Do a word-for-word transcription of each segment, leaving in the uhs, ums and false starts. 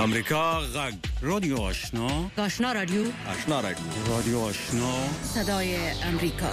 امریکا غږ رادیو آشنا آشنا رادیو آشنا رادیو رادیو آشنا صدای امریکا.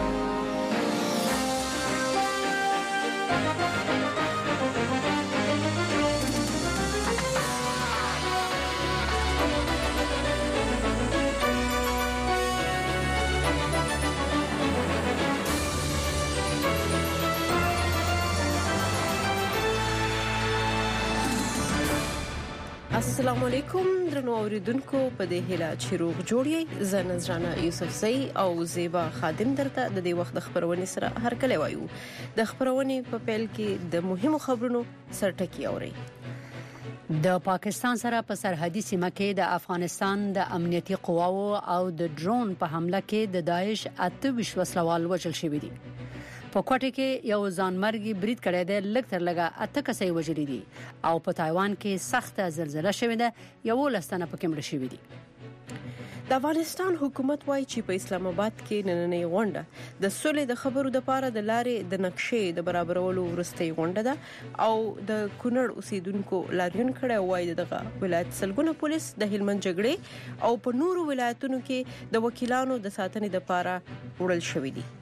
السلام علیکم درنو اوریدونکو په دې هیله چې روغ جوړی زه نذرانه یوسف زئی او زیبا خادم درته د دې وخت د خبرونې سره هر کله وایو. د خبرونې په پیل کې د مهمو خبرونو سرټکی اوري. د پاکستان سره په سرحدي سیمه کې د افغانستان د امنیتي قواو او د ډرون په حمله کې د داعش اته وسلوال وژل شوی دي. په کوټه کې یو ځانمرګي برید کړی دی، لږ تر لږه اته کسې وژلي دي او په تایوان کې سخته زلزلہ شوې ده، یو لستنه پکې مړ شوی دي. د افغانستان حکومت وایي چې په اسلام آباد کې نننۍ غونډه د سولې د خبرو د پاره د لارې د نقشې د برابرولو ورستۍ غونډه ده او د کونړ اوسیدونکو لاریون کړه. وایي دغه ولایت سلګونه پولیس د هلمند جګړې او په نورو ولایتونو کې د وکیلانو د ساتنې د پاره وړل شوې دي.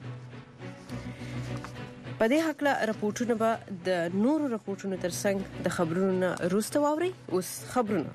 په دې حقله راپورټونه به د نورو راپورټونو ترڅنګ د خبرونو وروسته واوري. اوس خبرونه.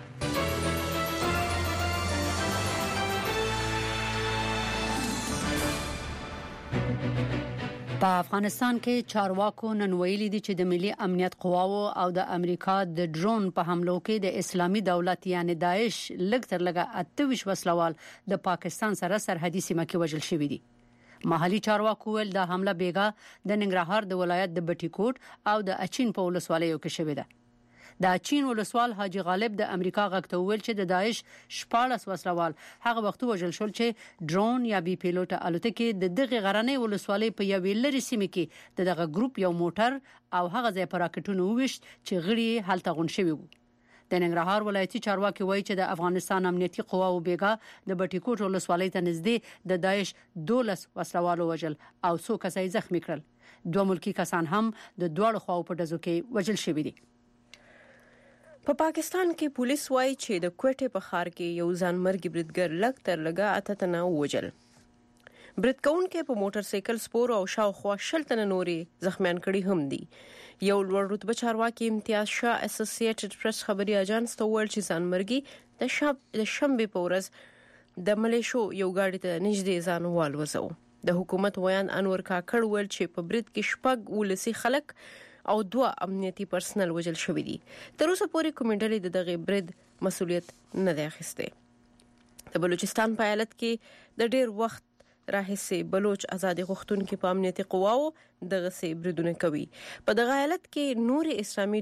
په افغانستان کې چارواکو نن ویلي دي چې د ملي امنیت قواو او د امریکا د ډرون په حملو کې د اسلامي دولت یعنی داعش لږ تر لږه اته وسلوال د پاکستان سره سرحدي سیمه کې وژل شوی دي. محلي چارواکو ول د حمله بیګا د ننګرهار د ولایت د بټي کوټ او د اچین په ولسوالیو کې شوې ده. د اچین ولسوال حاجی غالب د امریکا غږ ته ویل چې د داعش شپاړس وسلوال هغه وخت وژل شول چې ډرون یا بي پیلوټ الوتکې د دغه غرنۍ ولسوالۍ په یوې لري سیمه کې د دغه ګروپ یو موټر او هغه ځای پر راکټونو وښت چې غړي هلته غون شوی وو. د ننګرهار ولایتي چارواکي وایي چې د افغانستان امنیتي قواو بیګا د بټي کوټ ولسوالۍ ته نږدې د داعش دولس وسلوالو وژل او څو کسای زخمی کړل. دوه ملکی کسان هم د دوړو خواو په دزو کې وژل شوی دي. په پا پاکستان کې پولیس وایي چې د کوټې په ښار کې یو ځانمرګي بریدګر لږ تر لږه اته تنه وژل. برید کوونکې په موټر سایکل سپور او شاوخوا شل تنه نوري زخمیان کړي هم دي. یو لوړ رتبه چارواکي امتیاز شاه اسوسییټډ پریس خبري اژانس ته ویل چې ځانمرګي د شب د شنبه په ورځ د ملیشو یو گاډي ته نږدې ځان والوزو. د حکومت ویان انور کاکړ ویل چې په برید کې شپږ ولسی خلک او دوه امنیتي پرسنل وژل شوی دي. تر اوسه پورې کومېډلې د دغه برید مسؤلیت نه دی اخیسته. د بلوچستان په ایالت کې د ډیر وخت راهسي بلوچ ازادي غوښتونکو په امنیتي قواو دغه سي بریدونه کوي. په دغه حالت کې نور اسلامي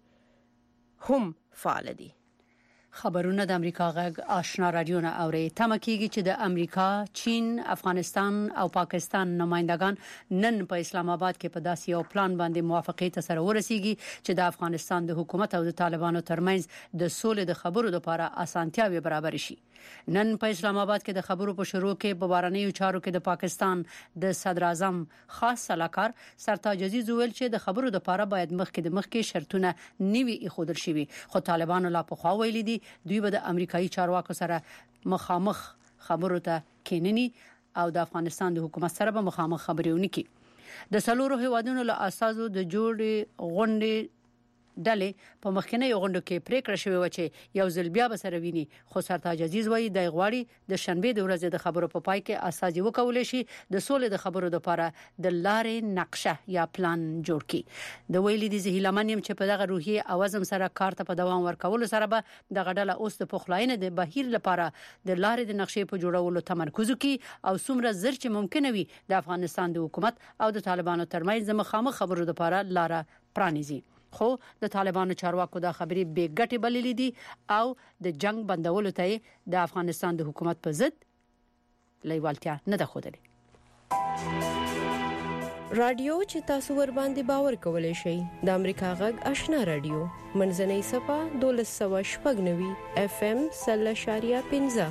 ډلې هم فعال دي. خبرونه د امریکا غږ آشنا رادیو نه اوري. تمه کیږي چې د امریکا، چین، افغانستان او پاکستان نمائندگان نن په اسلام آباد کې په داسې یو پلان باندې موافقت سره ورسیږي چې د افغانستان د حکومت او د طالبانو ترمنځ د سولې د خبرو لپاره اسانتیاوي برابر شي. نن په اسلام آباد کې د خبرو په شروع کې په بارنیو چارو کې د پاکستان د صدر اعظم خاص سلاکار سرتاج عزیز ویل چې د خبرو لپاره باید مخکې د مخکې شرطونه نیوي اخودل شي. خو طالبانو لا په خوا ویلي دي دوی به د امریکایي چارواکو سره مخامخ خبرو ته کینني او د افغانستان د حکومت سره به مخامخ خبرې ونکړي. د سلورو هیوادونو له اساسو د جوړې غونډې ډلې په مخکنی غونډو کې پریکړه شوې و چې یو ځل بیا به سره ویني. خو سرتاج عزیز وایي د غواړي د شنبه د ورځې د خبرو په پای کې اساسي وکول شي د سولې د خبرو لپاره د لارې نقشه یا پلان جوړ کړي. د ویلي دي زهیلمنیم چې په دغه روحي اوازم سره کار ته په دوام ورکول سره به د غډله اوس د پخلاینې د بهیر لپاره د لارې د نقشې په جوړولو تمرکز وکړي او څومره زر چې ممکن وي د افغانستان د حکومت او د طالبانو ترمنځ د مخامخ خبرو لپاره لار پرانیزي. خو د طالبانو چارواکو دا خبرې بې ګټې بللې دي او د جنگ بندولو ته د افغانستان د حکومت په ضد لیوالتیا نه ده ښودلې. رادیو چې تاسو ور باندې باور کولای شئ د امریکا غږ آشنا رادیو منځنۍ صفه دولس سوه شپږ نوي اف ام سل اشاریه پنځه.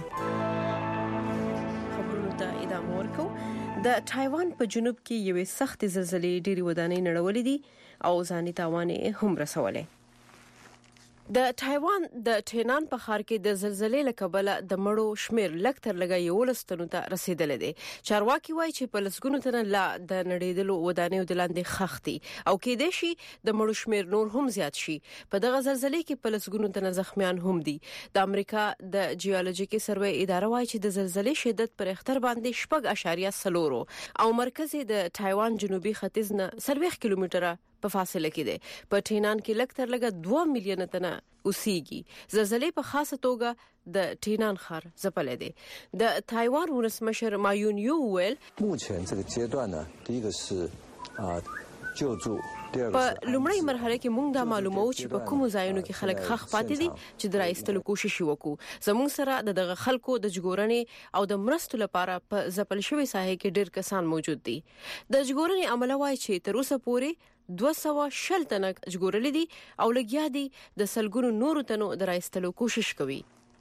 خبرونه ته ادامه ورکو. د تایوان په جنوب کې یوې سخت زلزلې ډېری ودانۍ نړولې دي او ځاني تاوان هم رسولې. د تایوان د ټینان په ښار کې د زلزلې له کبله د مړو شمیر لکتر لګا یو لستنو ته رسیدل دي. چارواکي وایي چې په لسګونو تنه لا د نړیدلو ودانیو د لاندې خښتي او کې د شي د مړو شمیر نور هم زیات شي. په دغه زلزلې کې په لسګونو تنه زخمیان هم دي. د امریکا د جیولوژیکي سروې اداره وایي چې د زلزلې شدت پر اختر باندې شپږ اشاریه سلورو او مرکز د تایوان جنوبي ختیځ نه سلويخ کیلومتره په فاصله کې ده. په ټینان کې لکتر لګا دوه میلیون تنه اوسېږي. زلزلې په خاصه توګه د ټینان ښار ځپلې ده. د تایوان ولسمشر مایون یو ویل 目前这个阶段呢，第一个是啊救助。 په لومړی مرحله کې موږ دا معلومو چې په کوم ځایونو کې خلک خخ پاتې دي چې د راایستلو کوشش وکړو. زموږ سره د دغه خلکو د جګورنې او د مرستو لپاره په ځپل شوی ساحه کې ډېر کسان موجود دي. د جګورنې عمله وایي چې تر اوسه پورې دوه سوه شل تنه جګورلې دي او لګیا دي د سلګونو نورو تنو د راایستلو کوشش کوي.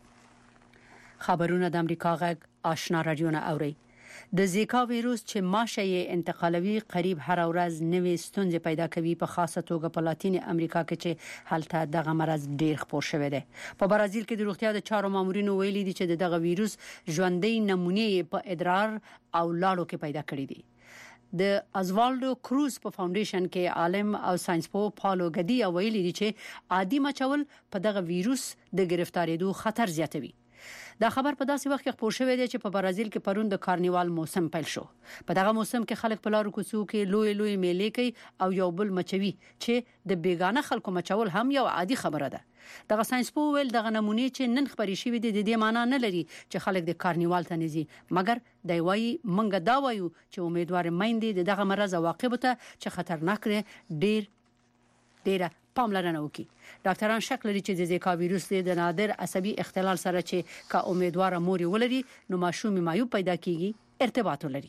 خبرونه د امریکا غږ آشنا رادیو نه اوري. د زیکا وایروس چې ماشه یې انتقالوي قریب هر ورځ نوې ستونزې پیدا کوي په خاصه توګه په لاتینی امریکا کې چې هلته دغه مرض ډیر خپور شوی دی. په برازیل کې د روغتیا د چارو مامورینو ویلي دي چې دغه وایروس ژوندۍ نمونې په ادرار او لاړو کې پیدا کړي دي. د ازوالدو کروز په فاونډیشن کې عالم او ساينسپو پالو ګدی ویلي دي چې عادي مچول په دغه وایروس د گرفتاریدو خطر زیاتوي. دا خبر په داسې وخت کې خبر شوی دی چې په برازیل کې پرون د کارنیوال موسم پیل شو. په دغه موسم کې خلک په لارو کوڅو کې لوی لوی میلې کوي او یو بل مچوي چې د بیگانه خلکو مچول هم یو عادي خبره ده. دغه ساينسپو ویل دغه نمونه چې نن خبري شوی دی د دې معنی نه لري چې خلک د کارنیوال ته نزي، مګر دی وایي منګه دا وایو چې امیدوار مېندې دغه مرز عواقب ته چې خطرناک دي ډیر ډیر پاملرنه وکړي. ډاکټران شک لري چې د زیکا وایروس د نادر عصبي اختلال سره چې کا امیدوار مور ولري نو ماشوم معیوب پیدا کیږي ارتباط ولري.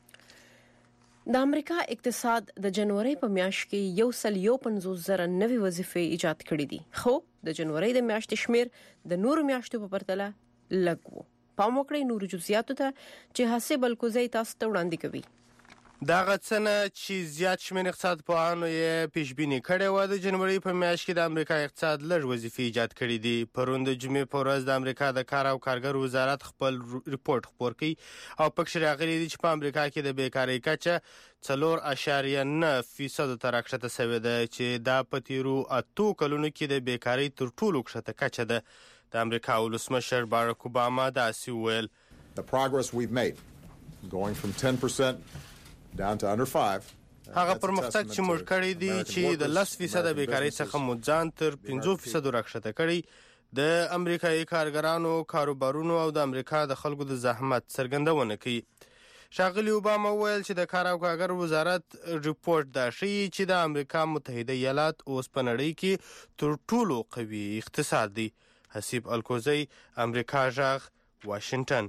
د امریکا اقتصاد د جنوري په میاشت کې یو سل یو پنځوس زره نوې وظیفې ایجاد کړې دي، خو د جنوري د میاشتې شمیر د نورو میاشتو په پرتله لږ وو. پام وکړئ نورو جزئیاتو ته چې حساب الکوزي تاسو ته وړاندې کوي. دا غڅنه چې زیات شمېر اقتصاد پوهانو یې پیشبینی کړې و د جنوري په میاشت کې د امریکا اقتصاد لږ وظیفې ایجاد کړې دي. پرون د جمعې په ورځ د امریکا د کار او کارګر وزارت خپل ریپورت خپور کړ او پکې راغلي دي چې په امریکا کې د بیکاری کچه څلور اشاریه نه فیصد ته راکښته شوې ده چې دا په تیرو اتو کلونو کې د بیکاری تر ټولو کښته کچه ده. د امریکا ولسمشر باراک اوباما داسې وویل The progress we've made going from ten percent down to under five. هغه پرمختګ چې موږ کړی دی چې د لس فیصد بیکاری څخه مو ځان تر پنځه فیصد راکښته کړی د امریکایي کارګرانو کاروبارونو او د امریکا د خلکو د زحمت څرګندونه کوي. ښاغلي اوباما وویل چې د کار او کارګر وزارت ریپورت دا ښیي چې د امریکا متحده ایالات اوس په نړۍ کې تر ټولو قوي اقتصاد دی. حسیب الکوزی، امریکا غږ، واشنگټن.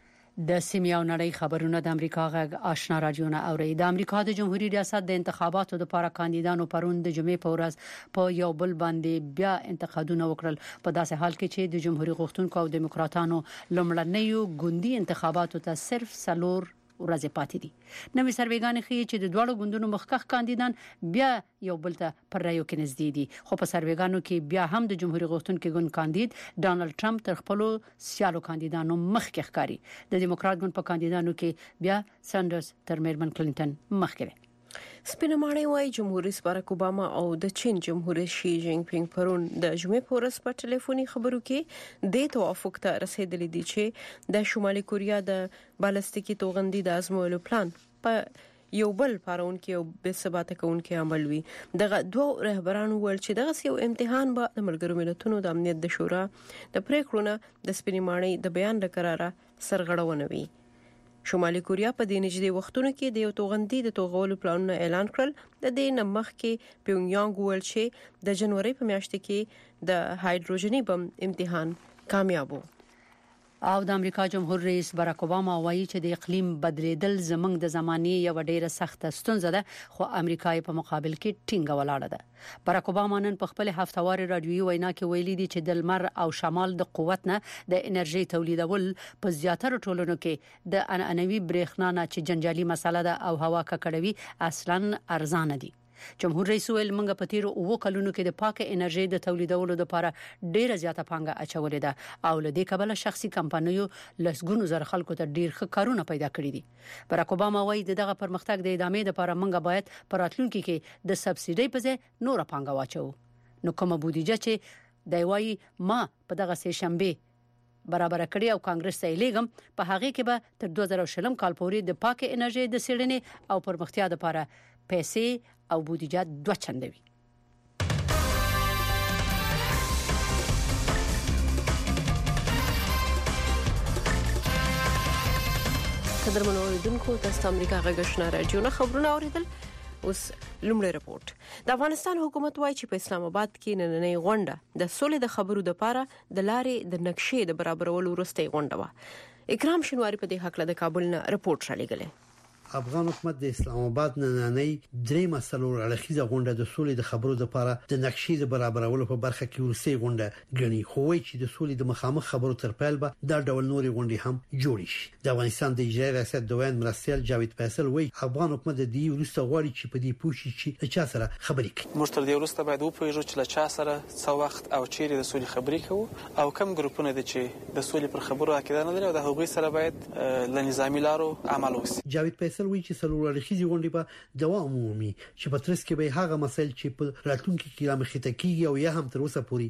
د سیمه او نړۍ خبرونه د امریکا غږ آشنا رادیو نه اوري. د امریکا د جمهوریت ریاست د انتخاباتو لپاره کاندیدانو پرون د جمعې په ورځ په یو بل باندې بیا انتقادونه وکړل په داسې حال کې چې د جمهوریت غوښتونکو او دیموکراتانو لومړنیو ګوندي انتخاباتو ته صرف څلور ورځې پاتې دي. نوې سروېګانې ښیي چې د دوړو ګوندونو مخکښ کاندیدان بیا یو بل ته پر رایو کې نږدې دي، خو په سروېګانو کې بیا هم د جمهوریت غوښتونکو ګوند کاندید ډانلډ ټرمپ تر خپل سیالو کاندیدانو مخکښ ښکاري. د دیموکرات ګوند په کاندیدانو کې بیا ساندرز تر میرمن کلینټن مخکې. سپینه ماڼۍ وايي جمهور رئیس باراک اوباما او د چین جمهور رئیس شي جینګ پینګ پرون د جمعې په ورځ په ټلیفوني خبرو کې د توافق ته رسیدلي دي چې د شمالي کوریا د بالستیکي توغندي د ازمویلو پلان په یو بل پارون کې او به ثبات کوونکې عمل وي. دغه دوه رهبرانو ول چې دغه یو امتحان به د ملګرو ملتونو د امنیت د شورا د پریکړو د سپینه ماڼۍ د بیان لپاره سرغړونه وي. شمالي کوریا په دې نږدې وختونو کې د یو توغندي د توغولو پلانونه اعلان کړل. د دې نمخ کې پیونګیانګ ویل چې د جنوري په میاشت کې د هایدروجني بم امتحان کامیاب وو. او د امریکا جمهور رئیس باراک اوباما وایي چې د اقلیم بدلیدل زمنګ د زماني یو ډیره سخته ستونزه ده، خو امریکا په مقابل کې ټینګه ولاړه ده. باراک اوباما نن په خپل هفتوار رادیوي وینا کې ویلي دي چې د لمر او شمال د قوت نه د انرژي تولیدول په زیاتره ټولنو کې د انانوي برېښنا نه چې جنجالي مسله ده او هوا ککړوي اصلا ارزانه دي. جمهور رئیس ویل منګه په تیر او کلونو کې د پاکه انرژي د تولیدولو لپاره ډیره زیاته پانګه اچولې ده او له دې کبله شخصي کمپنیو لسګونو زره خلکو ته ډیر ښه کارونه پیدا کړی دي. باراک اوباما وایي دغه پرمختګ د ادامې لپاره منګه باید پر راتلونکي کې د سبسایډي په ځای نور پانګه واچو. نو کومه بودیجه چې دی وایي ما په دغه سه شنبه برابر کړی او کانګرس ته لېګم په هغه کې به تر دوه زره شلم کال پورې د پاکه انرژي د سړنې او پرمختیا لپاره پیسې او بودیجه دوه چندوي. قدرمنو اوریدونکو تاسو امریکا غږ آشنا رادیو نه خبرونه اوریدل. اوس لومړی رپورت. د افغانستان حکومت وایي چې په اسلام آباد کې نننۍ غونډه د سولې د خبرو لپاره د لارې د نقشې د برابرولو وروستۍ غونډه و. اکرام شنواری په دې حق له کابل نه رپورت را لېږلی. افغان حکومت د اسلام آباد نننۍ درې مسلو اړخیزه غونډه د سولې د خبرو لپاره د نقشې د برابرولو په برخه کې وروستۍ غونډه ګڼي، خو وایي چې د سولې د مخامخ خبرو تر پیل به دا ډول نورې غونډې هم جوړې شي. د افغانستان د اجرایي ریاست دوین مرستیال جاوید فیصل وایي افغان حکومت د دې وروسته غواړي چې په دې پوښي چې چا سره خبرې کوي. موږ تر دې وروسته باید وپوهیږو چې له چا سره څو وخت او چیرې د سولې خبرې کوو او کوم ګروپونه دي چې د سولې پر خبرو عقیده نه لري او د هغوی سره باید له نظامی لارو عمل وشي. جاوید فیصل وایي چې سلور اړخیزې غونډې به دوام ومومي چې په ترڅ کې به هغه مسایل چې په راتلونکي کې رامخته کیږي او یا هم تر اوسه پورې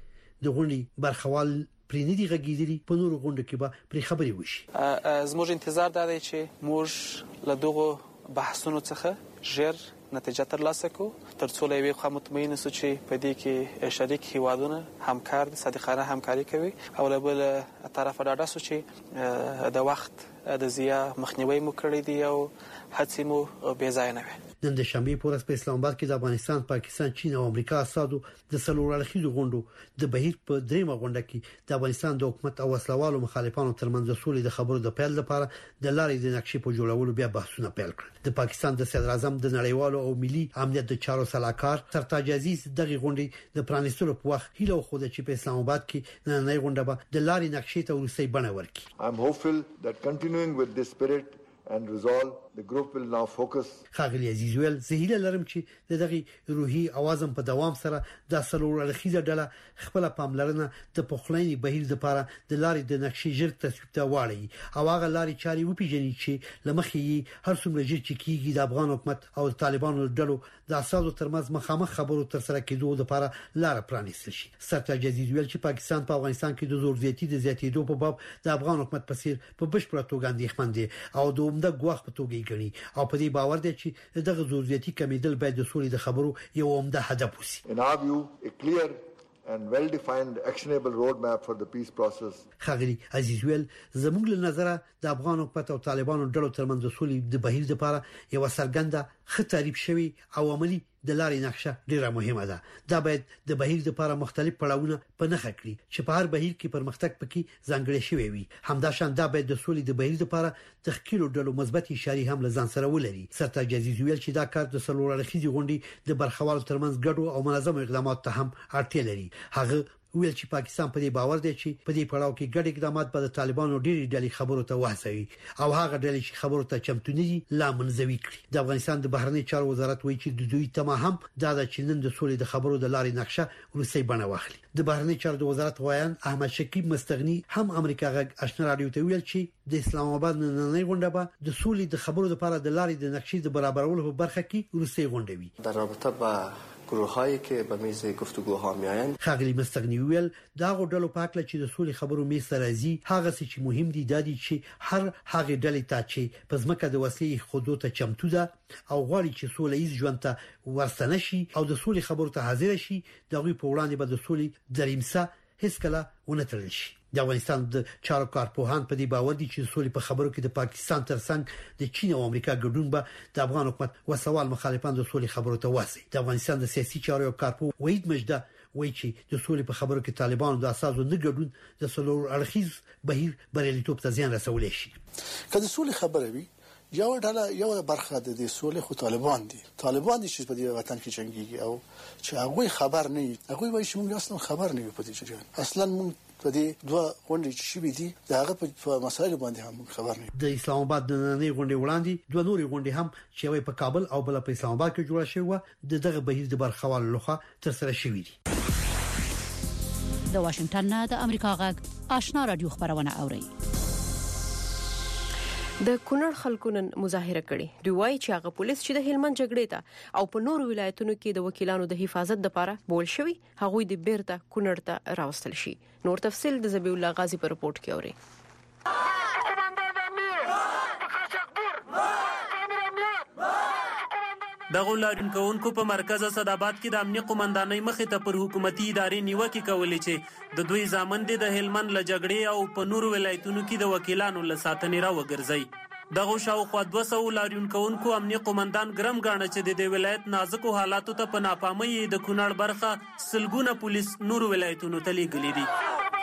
د غونډې برخوال پرې نه دي غږیدلي په نورو غونډو کې به پرې خبرې وشي. زموږ انتظار دا دی چې موږ له دغه بحثونو څخه ژر نتیجه ترلاسه کړو ترڅو له یوې خوا مطمئن شو چې په دې کې شریک هیوادونه همکار دي، صادقانه همکاري کوي او له بل طرفه ډاډه شو چې د وخت د ضیاع مخنیوي مو کړی دی او هڅې مو بې ځای نه وي. نن د شنبه په ورځ په اسلام آباد کې د افغانستان، پاکستان، چین او امریکا استادو د سلور اړخیزو غونډو د بهیر په دریمه غونډه کې د افغانستان د حکومت او وسلوالو مخالفانو ترمنځ د سولې د خبرو د پیل لپاره د لارې د نقشې په جوړولو بیا بحثونه پیل کړل. د پاکستان د صدر اعظم د نړیوالو او ملي امنیت د چارو سلاکار سرتاج عزیز دغه غونډې د پرانیستلو په وخت هیله خوده چې په اسلام آباد کې نننۍ غونډه به د لارې نقشې ته ورسې بڼه ورکړي. I'm hopeful that continuing with this spirit and resolve the group will now focus. خاغلی عزیز ویل زهیله لرم چې دغه روحي اوازم په دوام سره د سلور اړخیزه ډله خپل پاملرنه د پخلاینې بهیر لپاره د لارې د نقشې ژر تصویب ته واړي او هغه لارې چاري وپیژني چې لمخې هر څومره ژر چې کیږي د افغان حکومت او طالبانو ډلو د اساسو ترمنځ مخامخ خبرو تر سره کېدو لپاره لار پرانیستل شي. سرتاج عزیز ویل چې پاکستان په افغانستان کې د زور زیاتی د زیاتېدو په باب د افغان حکومت په څیر په بشپړه توګه اندېښمن دي او د عمده ګواښ په توګه غني او په دې باور دی چې دغه زور زیاتی کمیدل باید د سولې د خبرو یو عمده هدف وي. In our view, a clear and well-defined actionable roadmap for the peace process. خاغلی عزیز ویل زموږ له نظره د افغان حکومت او طالبانو ډلو ترمنځ د سولې د بهیر لپاره یو څرګنده ښه تعریف شوی او عملی د لارې نقشه ډیره مهمه ده. دا باید د بهیر لپاره مختلف پړاوونه په نښه کړي چې په هر بهیر کې پرمختګ پکې ځانګړی شوی وي. همداشان دا باید د سولې د بهیر لپاره تخکیل ډلو مثبت اشاره هم لزان سره ولري. سرتاج عزیز ویل چې دا کار د سلور اړخیزې غونډې د برخوالو ترمنځ ګډو او منظم اقدامات ته هم اړتیا لري. هغه ویل چې پاکستان په دې باور دی چې په دې پړاو کې ګډ اقدامات به د طالبانو ډېری ډلې خبرو ته وهڅوي او هغه ډلې چې خبرو ته چمتو نه دي لا منځوي کړي. د افغانستان د بهرنی چارو وزارت وایي چې د دوی تمه هم دا د چینن د سولې د خبرو د لارې نقشه روسي بڼه واخلي. د بهرنی چارو د وزارت وایان احمد شکیب مستغنی هم امریکا غږ آشنا رادیو ته ویل چې د اسلام آباد نننۍ غونډه به د سولې د خبرو لپاره د لارې د نقشې د برابرولو په برخه کې روسي غونډه وي. در رابطه با گروهایی که به میز گفتگوها میآیند خاغلی مستغنی ویل دا غوډلو پاکله چې د سولې خبرو میز سره راځي هغه څه چې مهم دي د دې چې هر هغه ډلې ته چې په ځمکه د وسلې خودو ته چمتو ده او غواړي چې سولې ایز ژوند ته ورستنه شي او د سولې خبرو ته حاضر شي دغه په وړاندې به د سولې دریمسه هیڅ کله ونه تړل شي. د افغانستان د چارو کارپوهان په دې باور دي چې سولې په خبرو کې د پاکستان ترڅنګ د چین او امریکا ګډون به د افغان حکومت وسوال مخالفان د سولې خبرو ته واسي. د افغانستان د سیاسي چارو کارپوه وحید مجده وایي چې د سولې په خبرو کې طالبانو د اساسو نه ګډون د سلور اړخیز بهیر بریالیتوب ته زیان رسولی شي. کله سولې خبره وي یو ډله یو برخه د دې سولې خو طالبان دي طالبان دي چې په دې وطن کې جنگيږي او چې هغه خبر نه وي هغه وایي چې موږ اصلا خبر نه یو په دې جریان اصلا موږ په دې دوه غونډې چې شوې دي دا هغه په مسایلو باندې هم خبر نه. د اسلام آباد د نړۍ غونډې وړاندې دوه نورې غونډې هم چې یوه په کابل او بل په اسلام آباد کې جوړه شوې و د دغه بهیر د برخوالو لخوا تر سره شوې دي. د واشنگټن نه د امریکا غږ آشنا رادیو خبرونه اوري. د کونړ خلکو نن مظاهره کړې دوی وايي چې هغه پولیس چې د هلمند جګړې ته او په نورو ولایتونو کې د وکیلانو د حفاظت لپاره بول شوی هغه د بیرته کونړ ته راوستل شي. نور تفصيل د زبیح الله غازی په رپورت کې اوري. د غولارین کوونکو په مرکز اسداباد کې د امنیت قومندانۍ مخې ته پر حکومتي ادارې نیوکه کولې چې د دوی ځامن دي د هلمند لجګړې او په نورو ولایتونو کې د وکیلانو لساتنې را وګرځي. دغه شاوخوا دوه سوه لارین کوونکو امنیت قومندان ګرم ګاڼه چې د ولایت نازکو حالاتو ته په ناپامۍ د کونړ برخه سلګونه پولیس نورو ولایتونو ته لیږلي دي.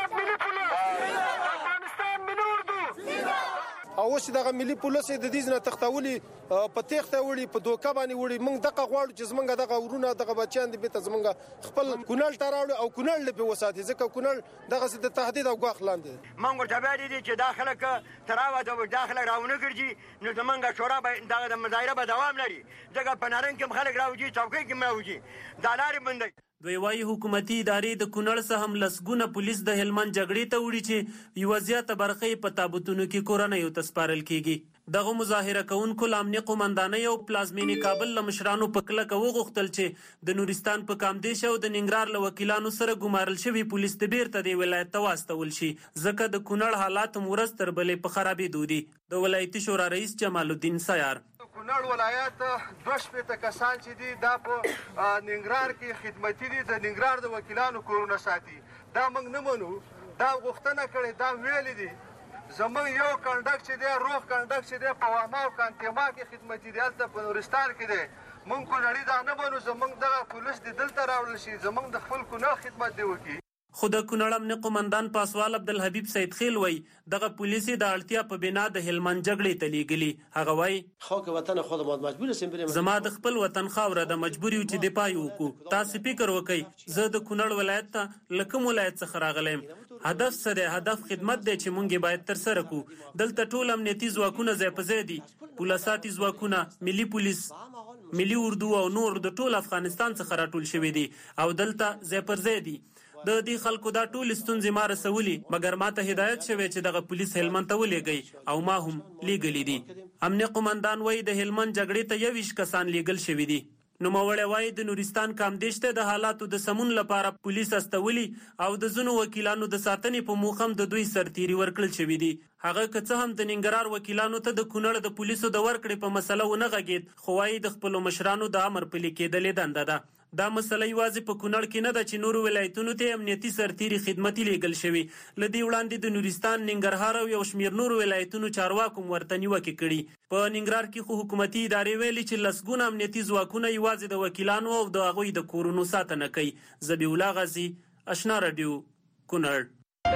او اوس دغه ملي پولیس د دې ځنه تختولي په تخته وړي په دوکه باندې وړي موږ دغه غواړو چې زمونږ دغه ورونه دغه بچیان دي به زمونږ خپل کونړ ته راوړي او کونړ له وساتي ځکه کونړ دغه ست تهدید او غوښ لاندې موږ ورته وایي دي چې داخله ک تراوه د داخله راونه ګرځي نو زمونږ شورا به دغه د مظاهره به دوام لري ځکه په نارنج کې خلک راوځي چوکۍ کې راوځي دا لارې بندي. دوی وايي حکومتي ادارې د کونړ څخه هم لسګونه پولیس د هلمند جګړې ته وړي چې یو زیاته برخه په تابوتونو کې کورنۍ ته سپارل کیږي. دغه مظاهره کوونکو لامني قومندانۍ او پلازمینی کابل لمشرانو په کلکه وغوښتل چې د نورستان په کامدیش او د ننګرهار له وکیلانو سره ګمارل شوی پولیس د بیرته د ولایت ته واستول شي ځکه د کونړ حالات مرز تر بلې په خرابېدو دي. د ولایتي شورا رئیس جمال الدین سیار کونړ ولایت دوه شپېته کسان چې دي دا په ننګرهار کې خدمتي دي د ننګرهار د وکیلانو کورونه ساتي. دا موږ نه منو دا غوښتنه کړې دا ویلي دي زموږ یو کنډک چې دی روغ کنډک چې دی په واما او کانتیما کې خدمتي دی هلته په نورستان کې دی موږ کونړي دا نه منو زموږ دغه پولیس دې دلته راوړل شي زموږ د خپل کونړ خدمت دی وکړي. خو د کونړ امنیه قومندان پاسوال عبدالحبیب سید خیل وای دغه پولیسي د اړتیا په بنا د هلمند جګړې ته لیږلي. هغه وای خو وطن خود مجبور سم زما د خپل وطن خاوره د مجبوري چې د پای وکړو. تاسو فکر وکئ زه د کونړ ولایت ته لکه ولایت څخه راغلم هدف سره هدف خدمت دی چې مونږ باید تر سره کو. دلته ټول امنیتي ځواکونه ځای په ځای دي پولیساتي ځواکونه ملي پولیس ملي اردو او نور د ټول افغانستان څخه راټول شوی دي او دلته ځای پر ځای دي. د دې خلکو دا ټول ستونزې ما رسولي مګر ماته هدایت شوی چې دغه پولیس هلمند ته ولېږي او ما هم لیږلي دي. امنیه قومندان وایي د هلمند جګړې ته یویشت کسان لیږل شوي دي. نوموړی وایي د نورستان کامدیش ته د حالاتو د سمون لپاره پولیس استولي او د ځینو وکیلانو د ساتنې په موخه هم د دوی سرتیري ورکړل شوي دي. هغه که څه هم د ننګرهار وکیلانو ته د کونړ د پولیسو د ورکړې په مسله ونه غږېد خو وایي د خپلو مشرانو د امر پلي کېدلې دنده ده. دا مسله یوازې په کونړ کې نه ده چې نورو ولایتونو ته امنیتي سرتیري خدمتي لیږل شوي. له دې وړاندې د نورستان ننګرهار او یو شمېر نورو ولایتونو چارواکو ورته نیوکې کړي. په ننګرهار کې خو حکومتي ادارې ویلي چې لسګونه امنیتي ځواکونه یوازې د وکیلانو او د هغوی د کورونو ساتنه کوي. زبیح الله غازی آشنا رادیو کونړ.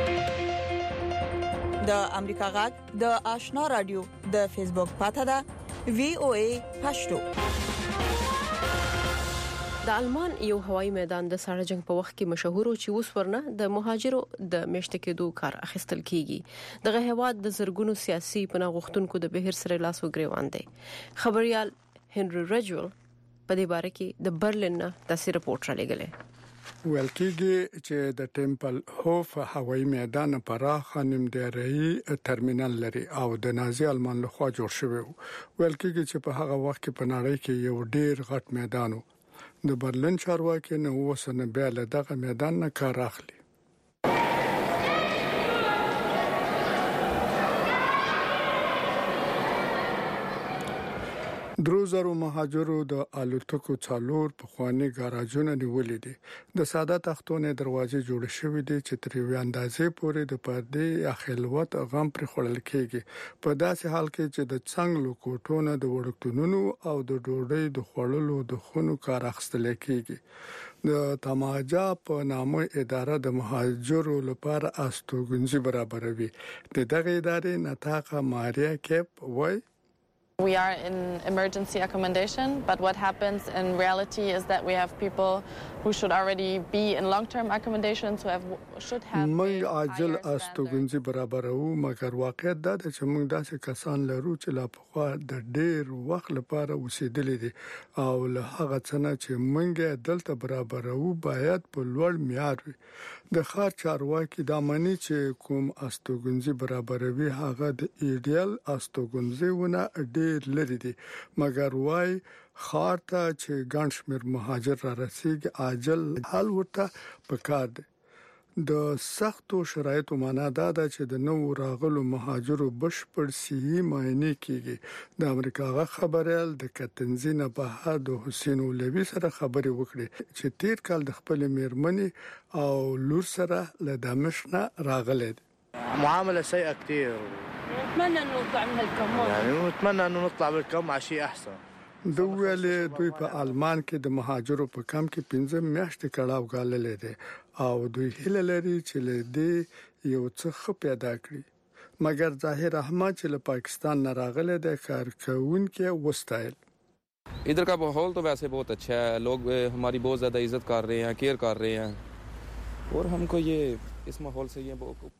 د امریکا غږ د آشنا رادیو د فیسبوک پاڼه ده وی او ای پښتو. د آلمان یو هوایي میدان د ساړه جنگ په وخت کې مشهور او چې اوس ورنه د مهاجرو د میشت کېدو کار اخیستل کیږي. دغه هواد د زرګونو سیاسي پناه غوښتونکو د بهیر سره لاس وګریوان دی. خبريال هنري رجول په دې باره کې د برلین نه تاسو رپورټ را لګلې. ویل کېږي چې د ټیمپل هوف هوایي میدان پراخ نیمداري ترمینل لري او د نازي آلمان لخوا جوړ شوی. ویل کېږي چې په هغه وخت کې په نړۍ کې یو ډیر غټ میدان و. د برلین چارواکي نو وسنه بیا له دغه میدان نه کار اخلي. دروزرو مهاجرو د الوتکو څالور په خواني ګاراجونه نیولې دي. د ساده تختونې دروازې جوړ شوې دي چې تر یو اندازې پورې د پردې یا خلوت غم پر خړل کېږي. په داسې حال کې چې د څنګلو کوټونو د وړکتونونو او د ډوډۍ د خړلو د خونو کار اخستل کېږي. د تماجا په نامه اداره د مهاجرو لپاره استوګنځي برابروي. د دغه ادارې نتاقه ماریا کیپ وای We are in emergency accommodation, but what happens in reality is that we have people who should already be in long-term accommodations who have should have موږ عاجل استوګنځي برابرو مګر واقعیت دا چې موږ داسې کسان لرو چې لا پخوا د ډېر وخت لپاره اوسېدلي دي او له هغه څنګه چې موږ دلته برابرو باید په لوړ معیار وي د ښار چارواکي دا معنی چې کوم استوګنځي برابروي هغه د ایډیال استوګنځي ونه ډېر لري دي مګر وای خار ته چې ګڼ شمېر مهاجر را رسیږي عاجل حل ورته پکار دی د سختو شرایطو معنا دا ده چې د نو راغلو مهاجرو بشپړ صحي معاینه کیږي د امریکا غا خبريال د کتنزینه په د حسین اولوی سره خبري وکړي چې تیر کال د خپل میرمنې او لور سره له دمشق راغله معامله سيئه كثير نتمنى انه نطلع من الكم يعني نتمنى انه نطلع بالكم مع شيء احسن د ویلې دوی په آلمان کې د مهاجرو په کم کې پنځه میاشتې کړهو غاللې دي او دوی هیله لري چې له دې یو څه خ پیدا کړي مګر ظاهر احمد چې له پاکستان نه راغله د کارکون کې وستایل इधर का माहौल तो वैसे बहुत अच्छा है लोग हमारी बहुत ज़्यादा इज्जत कर रहे हैं केयर कर रहे हैं और हमको ये इस माहौल से ये बहुत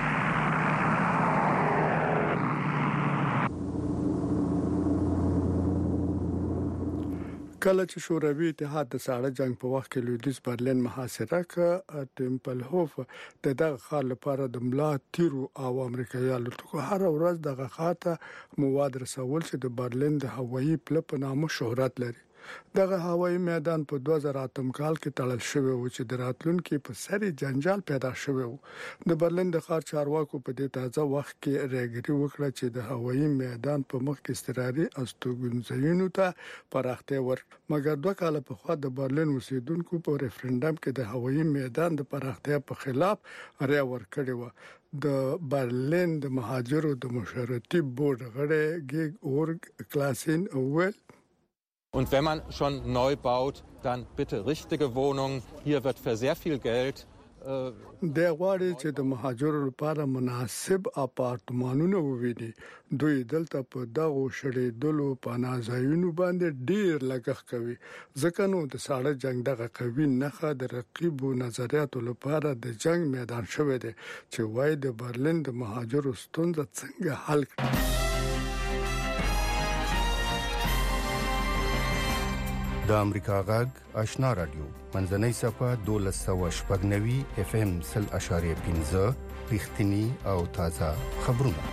کله چې شوروي اتحاد د ساړه جنگ په وخت کې لویدیځ برلین محاصره کړ ټمپلهوف د دغه خال لپاره د ملا تیرو او امریکایانو ته هر ورځ دغه خاطه مواد رسول چې د برلین د هوایي پل په نامه شهرت لري دغه هوایي میدان په دوه زره اتم کال کې تړل شوی و چې د راتلونکو په سری جنجال پیدا شوی و د برلین د ښار چارواکو په دې تازه وخت کې راګری وکړه چې د هوایي میدان په مخ کې استراري استوګنځینو ته پراختیا ورک مګر دوه کال په خوا د برلین اوسیدونکو په ریفرندم کې د هوایي میدان د پراختیا په خلاف رای ورکړی و د برلین د مهاجرو د مشورتي بورډ غړي ګیګ اورګ کلاسین اول Und wenn man schon neu baut, dann bitte richtige Wohnungen. Hier wird für sehr viel Geld د غواړي چې د مهاجرو لپاره مناسب اپارتمانونه وویني دوی دلته په دغه شړېدلو پناهځایونو باندې ډیر لګښت کوي ځکه نو د ساړه جنگ دغه قوي نخښه د رقیبو نظریاتو لپاره د جنگ میدان شوی دی چې وای د برلین د مهاجرو ستونزه څنګه حل کړي د امریکا غږ آشنا رادیو منځنۍ صفه دولس سوه شپږ نوي اف ام سل اشاریه پنځه رښتینی او تازه خبرونه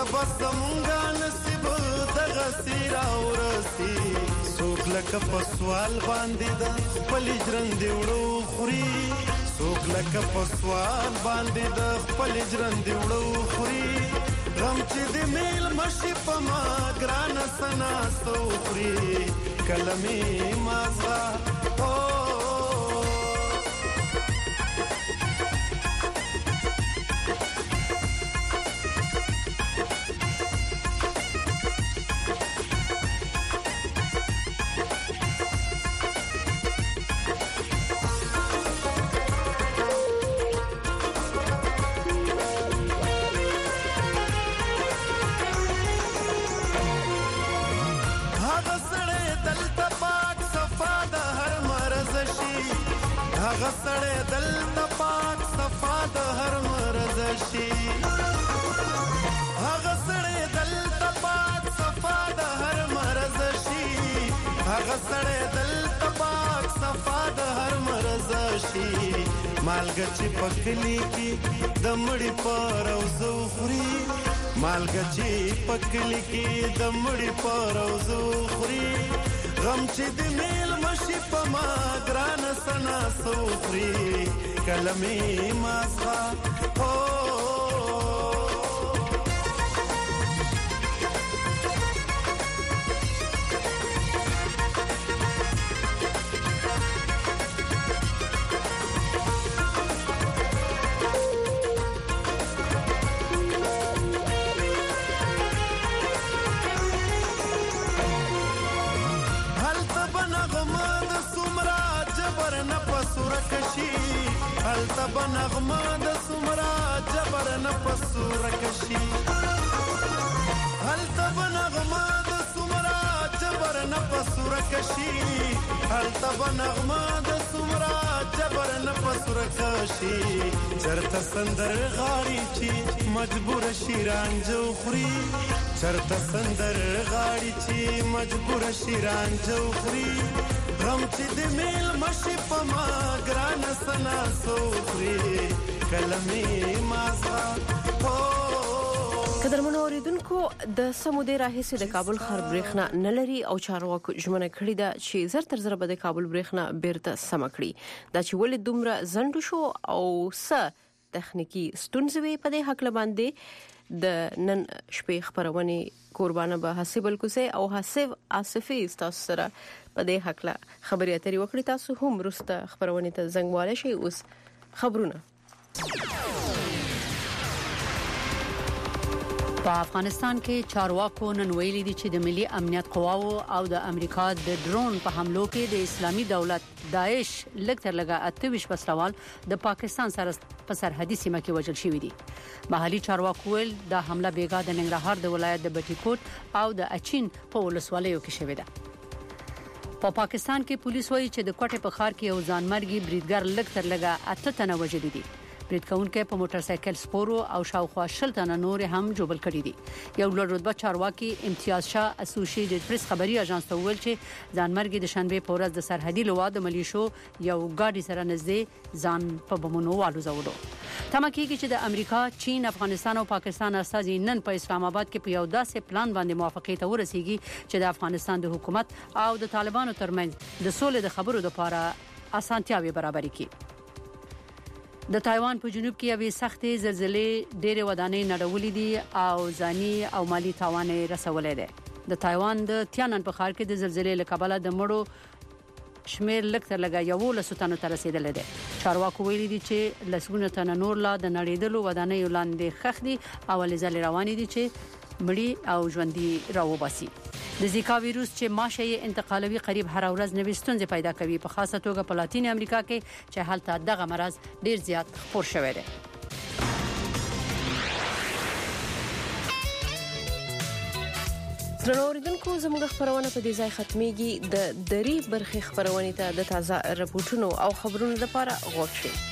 رب سمونګه نصیب دغه سیرا ورسی څوک لکه په سوال باندې د خپل ژوند وړو خوري څوک لکه په سوال باندې د خپل ژوند وړو خوري غم چې د میل مشي په ما ګران سنا سوخري کلمې مازغه او غسړې دل د پاک صفا د هر مرز شي غسړې دل د پاک صفا د هر مرز شي غسړې دل د پاک صفا د هر مرز شي مالګه چې پکلی کې د مړی پر او زو خوري مالګه چې پکلی کې د مړی پر او زو خوري غم چې د میل مشي په ما ګران سنا سوخري کلمې مازغه او هلته بنغمه د سمرا جبر نفس رکشي هلته بنغمه د سمرا جبر نفس رکشي هلته بنغمه د سمرا جبر نفس رکشي چرته سندر غاړي چې مجبور شي رانجو خوري چرته سندر غاړي چې مجبور شي رانجو خوري غم چې د میل مشي په ما ګران سنا سوخري کلمې مازغه او قدرمنو اوریدونکو د سمودي راهیسه د کابل ښار برېښنا نلري او چارواکو ژمنه کړې ده چې زر تر زر به د کابل برېښنا بیرته سم کړي دا چې ولې دومره زندو شو او س تخنیکی ستونزې په دې حق لباندې د نن شپې خبرونه قربانه به حسیبل کوسه او حسیب آصفی تاسو سره په دې حق لا خبري اترې وکړي تاسو هم رسته خبرونه ته زنګ والے شي اوس خبرونه په افغانستان کې چارواکو نن ویلي دي چې د ملي امنیت قواو او د امریکا د ډرون په حملو کې د اسلامي دولت داعش لکتر لګا اتويش پسروال د پاکستان سره په سرحدي سیمه کې وژل شوی دي محلي چارواکو ول د حمله بیګا د ننګرهار د ولایت د بټي کوټ او د اچین په ولسوالیو کې شوی ده په پاکستان کې پولیس وایي چې د کوټه په ښار کې یو ځانمرګي بریدګر لکتر لګا اته تنه وژل دي بریدکونکو په موټر سایکل سپورو او شاوخوا شل تنه نور هم جوړل کړي دي یو لوړ رتبه چارواکي امتیاز شاه اسوسییټډ پریس خبري اژانس ته ویل چې ځانمرګي د شنبه په ورځ د سرحدي لوا د ملیشو یو ګاډي سره نږدې ځان په بمونو والو زولو تمکیږي چې د امریکا چین افغانستان او پاکستان استازي نن په اسلام آباد کې په یو داسې پلان باندې موافقه ته ورسیږي چې د افغانستان د حکومت او د طالبانو ترمنځ د سولې د خبرو لپاره اسانتیاوي برابرې کړي د تایوان په جنوب کې یوې سختې زلزلې ډېرې ودانۍ نړولې دي او ځاني او مالی تاوان رسولې ده د تایوان د تیانن په ښار کې د زلزلې له کبله د مړو شمیر لکتر لګا یو لسوتانو ته رسیدل دي چارواکو ویلي دي چې لسګونه تن نور لا د نړیدلو ودانۍ لاندې خخ دي او لزل روان دي چې مړي او ژوندۍ راوباسي د زیکا وایروس چې ماشه انتقالوي قریب هر ورځ نوې ستونزې پیدا کوي په خاصه توګه په لاتین امریکا کې چې حالت دغه مرض ډیر زیات خپور شوی دی زړوریدونکو زموږ خبرونه په دې ځای ختميږي د دری برخې خبرونه ته د تازه رپورټونو او خبرونو لپاره غوښتل